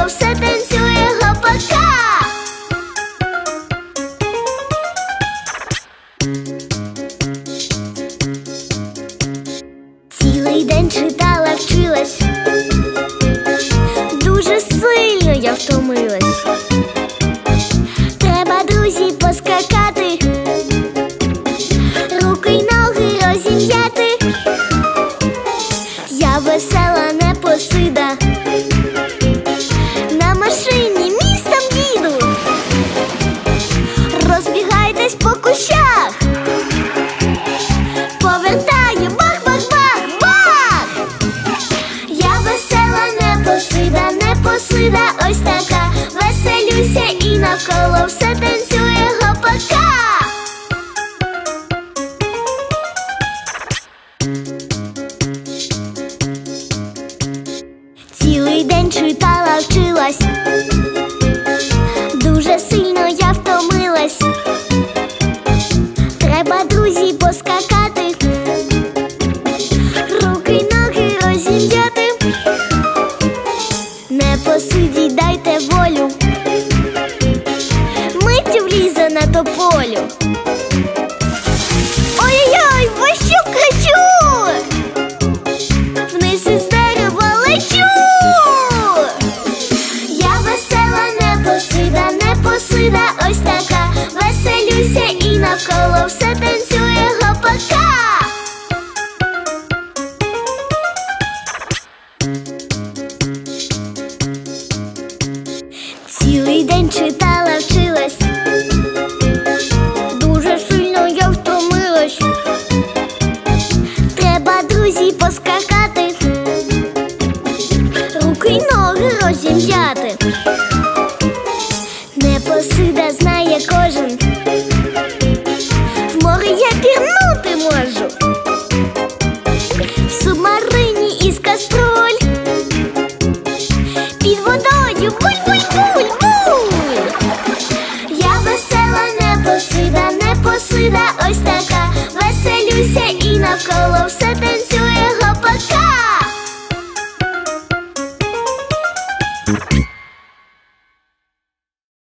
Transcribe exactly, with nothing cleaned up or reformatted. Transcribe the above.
навколо все танцює гопака. Цілий день читала, вчилась, дуже сильно я втомилась. Треба, друзі, поскакати, руки й ноги розім'яти. Я весела непосида, на машині містом їду. Розбігайтесь по кущах, повертаю, бах-бах-бах-бах. Я весела непосида, непосида ось така. Веселюся і навколо все танцює гопака. Цілий день читала, вчилась, дуже сильно я втомилась. Треба, друзі, поскакати, руки й ноги розім'яти. Непосиді дайте волю, миттю влізе на тополю. Ой-ой-ой, ви що, кричу? Вниз із дерева лечу. Я весела непосида, непосида ось така. Веселюся і навколо все танцює гопака. Цілий день читала, вчилась, дуже сильно я втомилась. Треба, друзі, поскакати, руки й ноги розім'яти. Непосида знає кожен, в море я пірнути можу. В субмарині із каструль, під водою буль-буль-буль-буль. Я весела непосида, непосида ось така. Веселюся і навколо все